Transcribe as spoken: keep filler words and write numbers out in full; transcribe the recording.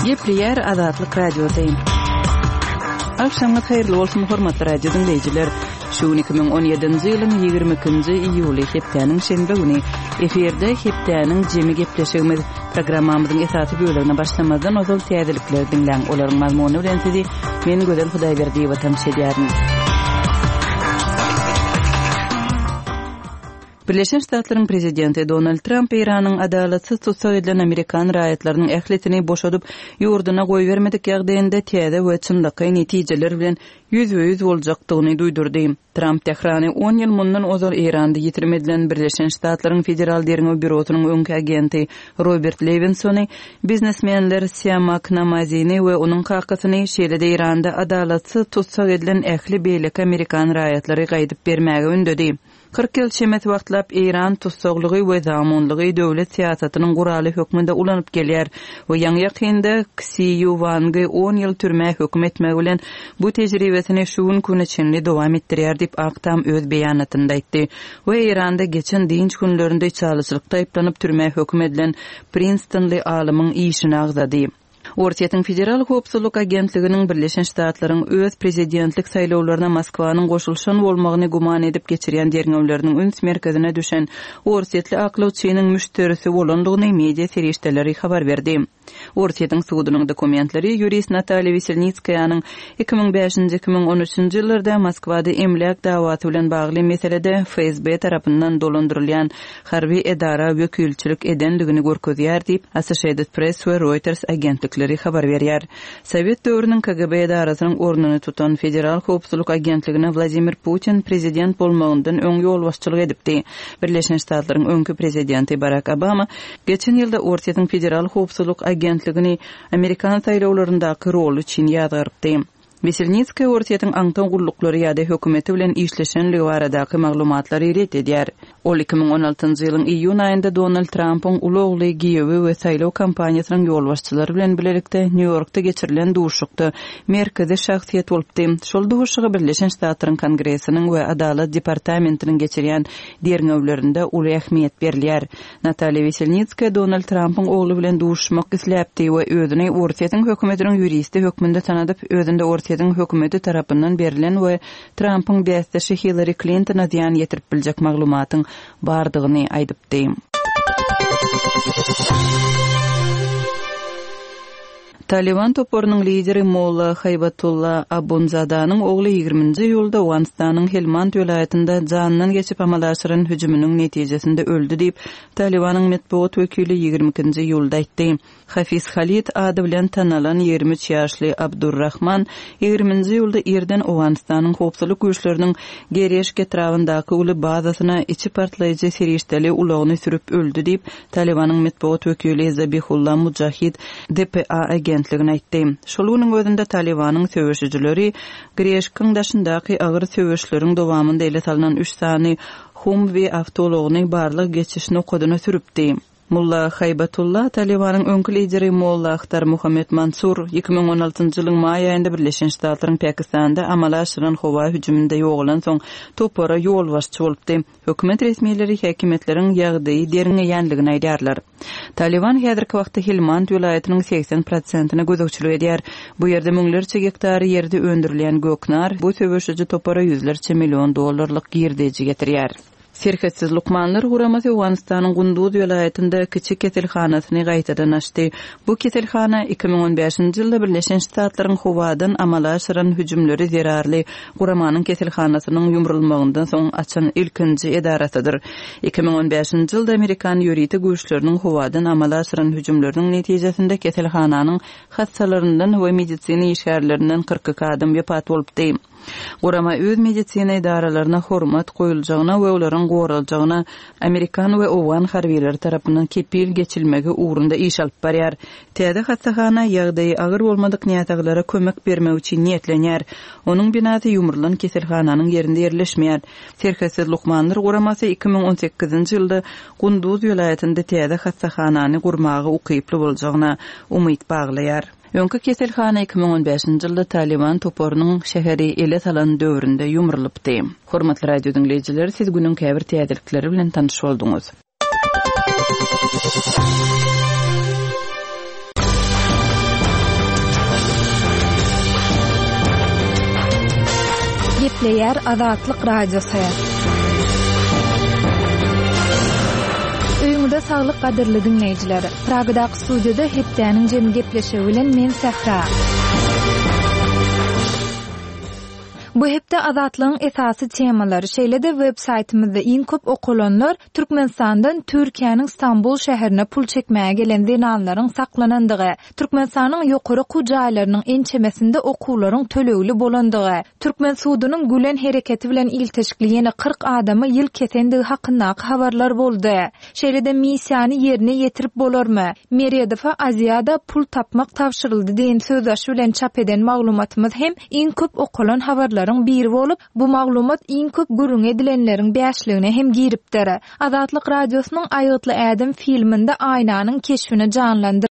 Gepleyer Azatlyk Radiosyň. Akşamda haýyrly bolsun hormatly radio dinleýijiler. Şu iki bin on ýedinji ýylyň ýygrimi ikinji iýuly hepdeniň şenbe güni eferde hepdeniň jemi gepleşigimiz programmamyzyň esasy bölümine başlamadan ozal täzelikler dinleň. Olaryň mazmuny bilen sizi men Gözel Hudaýberdiýewa tamşa edýärin. Birleşen Ştatlaryň prezidenti Donald Trump Iranyň adalatsız tutsak edilen Amerikan raýatlarynyň ähletini boşadyp ýurduna goýbermedik ýagdaýynda täze we çynlykly netijeler bilen yüz-yüz boljakdygyny duýdurdy. Trump Tehrany on ýyl mundan ozal Iranda ýitirmedilen Birleşen Ştatlaryň Federal Derňew Bürosynyň öňki agenti Robert Levensony biznesmenler Siamak Namazini we onuň kakasyny şeýle-de Iranda adalatsız tutsak edilen ähli beýleki Amerikan raýatlary gaýdyp bermäge ündedi. kırk ýyl çemet wagtlap Iran tutsaklygy we zamanlygy döwlet siýasatynyň guraly hökmünde ulanyp gelýär we ýaňy ýakynda Xi Yuangy on ýyl türme hökm etmegi bilen bu tejribesini şuun güni içinde dowam etdirýär diýip Aktam öz beýanatynda aýtdy. We Iranda geçen dinç günlerinde çalyşlykda aýplanyp türme hökm edilen Princetonly alymyň işini agzady. Ortiýetiň Federal Howpsuzlyk Agentliginiň Birleşen Ştatlaryň öz prezidentlik saýlawlaryna Moskwanyň goşulşan bolmagyny guman edip geçirýän derňewleriniň üns merkezine düşen Ortiýetli aklawçynyň müşterisi bolandygyny media serişdeleri habar berdi. Ortiýetiň sudunyň dokumentleri ýurist Natalia Veselnitskaýanyň iki bin beşinji iki bin on üçinji ýyllarda Moskwada emlak dawaty bilen bagly meselede F S B tarapyndan dolandyrylýan harby edara wekilçilik edenligini görkezýär diýip Associated Press we Reuters agentlikleri habar berýär. Sowet döwrüniň K G B edarasynyň ornuny tutan Federal Howpsuzlyk Agentligine Vladimir Putin prezident bolmagyndan öň ýol başçylyk edipdi. Birleşen Ştatlaryň öňkü prezidenti Barack Obama geçen ýylda Ortiýetiň Federal Howpsuzlyk Agentligini Amerikan saýlawlaryndaky rol üçin ýadyrypdy. Veselnitskaýa Ortiýetiň aňtan gullukları ýa-da hökümeti bilen işleşenligi baradaky maglumatlary ret edýär. Ol iki bin on altynjy ýylyň iýun aýynda Donald Trump'yň uly ogly giýebi we saýlaw kampaniýasynyň ýolbaşçylary bilen bilelikde New Yorkda geçirilen duşukda merkezi şahsiýet bolupdy. Şol duşugy Birleşen Ştatlaryň Kongresiniň we Adalet departamentiniň geçirýän derňewlerinde uly ähmiýet berilýär. Natalia Veselnitskaýa Donald Trump'yň ogly bilen duşmak isläpdi we özüni Ortiýetiň hökümetiniň ýuristi hökmünde tanadyp özünde Ortiýetiň hökümeti tarapyndan berilen we Trump'yň bäsdeşi Hillary Clinton'a diýen ýetirip biljek maglumatyň bardygyny aýdypdy. Taliban toporunyň lideri Molla Haybatullah Abunzadanyň ogly ýygrimiňji ýylda Awganistanyň Helmand vilayatynda janynyň geçip amalaşyran hüjümüniň netijesinde öldü diýip Talibanyň medeniýet wekili ýygrimi ikinji ýylda aýtdy. Hafiz Khalid ady bilen tanalan ýigri üç ýaşly Abdurrahman ýygrimiňji ýylda Erden Awganistanyň howpsuzlyk güýçleriniň Gereşk etrawyndaky uly bazasyna içi partlaýjy serişdeli ulagyny sürüp öldü diýip Talibanyň medeniýet wekili Zabihullah Mujahid D P A agentligine aýtdy. Şol güniň özünde Talibanyň söwüşçileri Gereşkiň daşyndaky agyr söwüşleriň dowamynda ele salynan üç sany Humvee awtologyny barlyk geçişini kodyna sürüpdi. Mulla Haybatullah Talibanyň öňkü lideri Molla Akhtar Muhammed Mansur iki bin on altynjy ýylyň maý aýynda Birleşen Ştatlaryň Pakistanda amala aşyran howa hüjüminde ýoğulan soň topara ýol başçy bolupdy. Hökümet resmiýetleri häkimetleriň ýagdaýy derňeýänligini aýdýarlar. Taliban häzirki wagtda Helmand vilayatynyň seksen prosentyny gözegçilik edýär. Bu ýerde müňlerçe hektar ýerde öndürilýän göknar bu söwüşçi topara yüzlerçe million dollarlyk girdeji getirýär. Serketsiz Lukmanlar guramasy Awganistanyň Gunduz vilayatynda kiçik ketelhanasyny gaýtadan açdy. Bu ketelhana iki bin on beşinji ýylda Birleşen Ştatlaryň howadan amala aşyran hüjümleri zerarly guramanyň ketelhanasynyň ýumrulmagyndan soň açan ilkinji edarasydyr. iki bin on beşinji ýylda Amerikan ýuridik güýçleriniň howadan amala aşyran hüjümleriniň netijesinde ketelhananyň hassalaryndan we medisina işgärlerinden kırk adam ýapat bolupdy. Gurama öz medisina idaralaryna hormat goýuljagyna we olaryň goraljagyna Amerikan we Owgan harbiýleri tarapyndan kepil geçilmegi ugrunda iş alyp barýar. Täze hassahana ýagdaýy agyr bolmadyk niýetaglara kömek bermek üçin niýetlenýär. Onuň binasy ýumrulan keselhananyň ýerinde ýerleşmeýär. Serketsiz Lukmanlar guramasy iki bin on sekizinji ýylda Gunduz vilayatynda täze hassahanany gurmagy ukyply boljagyna umyt baglaýar. Öňkü keselhana iki bin on beşinji ýylda Taliban toporunyň şäheri ele salan döwründe ýumrulypdy. Hormatly radio dinleýijiler, siz günüň käbir täzelikleri bilen tanyş bolduňuz. gepleýär Azatlyk radiosu. Öýüňde saglyk gadyrly dinleýijiler. Pragada studiýada hepdäniň jemi gepleşigi bilen men Sahra. Bu hepde Azatlygyň esasy temalary şeýle-de web-saytymyzda iň köp okulanlar Türkmenistandan Türkiýanyň Istanbul şäherine pul çekmäge gelen zenanlaryň saklanandygy, Türkmenistanyň ýokary kujaýlarynyň ençemesinde okuwlaryň tölegli bolandygy, Türkmen sudunyň gülen hereketi bilen ilteşikli ýene kırk adamy ýyl kesendigi hakyndaky habarlar boldy. Şeýle-de missiýany ýerine ýetirip bolarmy? Meriedefa Aziýada pul tapmak tapşyryldy diýen sözdaş bilen çap eden maglumatymyz hem iň köp okulan habarlar biri bolup, bu maglumat iň köp görüň edilenleriň bäşligine hem giripdir. Azatlyk radiosynyň Aýytly Ädim filminde Aynanyň keşfini canlandyr